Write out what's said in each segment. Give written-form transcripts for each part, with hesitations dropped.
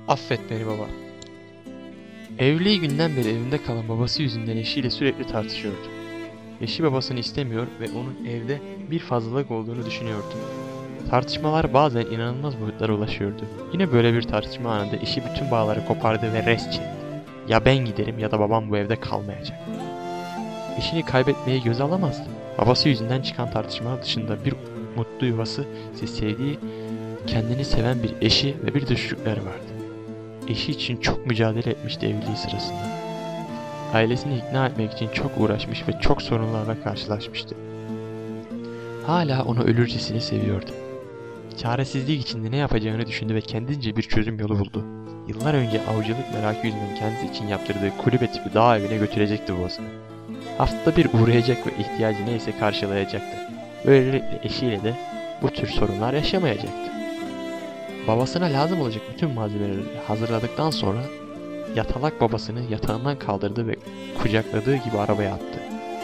Affet beni baba. Evliliği günden beri evinde kalan babası yüzünden eşiyle sürekli tartışıyordu. Eşi babasını istemiyor ve onun evde bir fazlalık olduğunu düşünüyordu. Tartışmalar bazen inanılmaz boyutlara ulaşıyordu. Yine böyle bir tartışma anında eşi bütün bağları kopardı ve rest çekti. Ya ben giderim ya da babam bu evde kalmayacak. Eşini kaybetmeyi göze alamazdı. Babası yüzünden çıkan tartışmalar dışında bir mutlu yuvası, sevdiği, kendini seven bir eşi ve bir de çocukları vardı. Eşi için çok mücadele etmişti evliliği sırasında. Ailesini ikna etmek için çok uğraşmış ve çok sorunlarla karşılaşmıştı. Hala onu ölürcesine seviyordu. Çaresizlik içinde ne yapacağını düşündü ve kendince bir çözüm yolu buldu. Yıllar önce avcılık merakı yüzünden kendisi için yaptırdığı kulübe tipi dağ evine götürecekti babasını. Haftada bir uğrayacak ve ihtiyacı neyse karşılayacaktı. Böylelikle eşiyle de bu tür sorunlar yaşamayacaktı. Babasına lazım olacak bütün malzemeleri hazırladıktan sonra yatalak babasını yatağından kaldırdı ve kucakladığı gibi arabaya attı.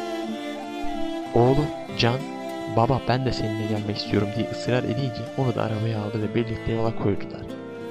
Oğlu Can, "Baba ben de seninle gelmek istiyorum" diye ısrar edince onu da arabaya aldı ve birlikte yola koydular.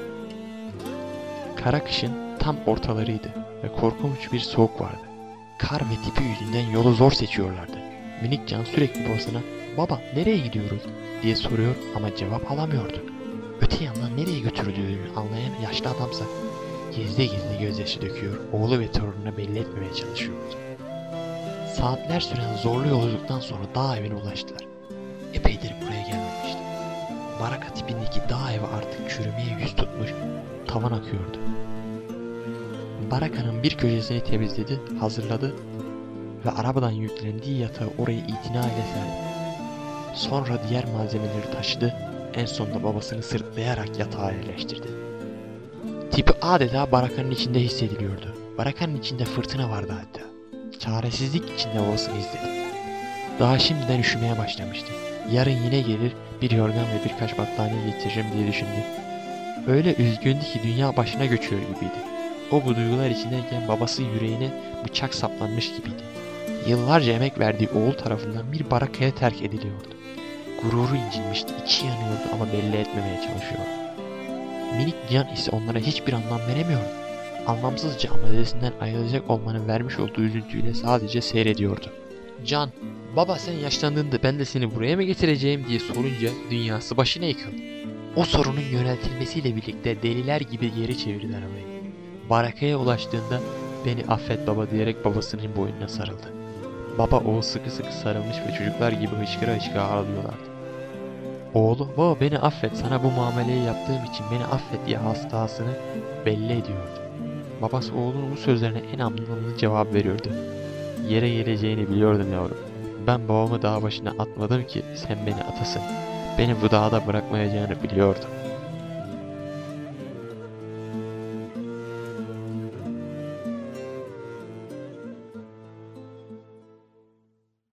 Kara kışın tam ortalarıydı ve korkunç bir soğuk vardı. Kar ve tipi yüzünden yolu zor seçiyorlardı. Minik Can sürekli babasına "Baba nereye gidiyoruz?" diye soruyor ama cevap alamıyordu. Öte yandan nereye götürüldüğünü anlayan yaşlı adamsa gizli gizli gözyaşı döküyor, oğlu ve torununa belli etmemeye çalışıyordu. Saatler süren zorlu yolculuktan sonra dağ evine ulaştılar. Epeydir buraya gelmemişti. Baraka tipindeki dağ evi artık çürümeye yüz tutmuş, tavan akıyordu. Barakanın bir köşesini temizledi, hazırladı ve arabadan yüklendiği yatağı oraya itinayla serdi. Sonra diğer malzemeleri taşıdı, en sonunda babasını sırtlayarak yatağa yerleştirdi. Tipi adeta barakanın içinde hissediliyordu. Barakanın içinde fırtına vardı hatta. Çaresizlik içinde babasını izledi. Daha şimdiden üşümeye başlamıştı. Yarın yine gelir, bir yorgan ve birkaç battaniye getiririm diye düşündü. Öyle üzgündü ki dünya başına göçüyor gibiydi. O bu duygular içindeyken babası yüreğine bıçak saplanmış gibiydi. Yıllarca emek verdiği oğul tarafından bir barakaya terk ediliyordu. Gururu incinmişti, içi yanıyordu ama belli etmemeye çalışıyordu. Minik Can ise onlara hiçbir anlam veremiyordu. Anlamsızca ama dedesinden ayrılacak olmanın vermiş olduğu üzüntüyle sadece seyrediyordu. Can, "Baba sen yaşlandığında ben de seni buraya mı getireceğim?" diye sorunca dünyası başına yıkıldı. O sorunun yöneltilmesiyle birlikte deliler gibi geri çevirdi arabayı. Barakaya ulaştığında "Beni affet baba" diyerek babasının boynuna sarıldı. Baba oğul sıkı sıkı sarılmış ve çocuklar gibi hıçkıra hıçkıra ağlıyorlardı. Oğlu "Baba beni affet, sana bu muameleyi yaptığım için beni affet" diye hastasını belli ediyordu. Babası oğlunun bu sözlerine en anlamlı cevap veriyordu. "Yere geleceğini biliyordum yavrum. Ben babamı dağ başına atmadım ki sen beni atasın. Beni bu dağda bırakmayacağını biliyordum."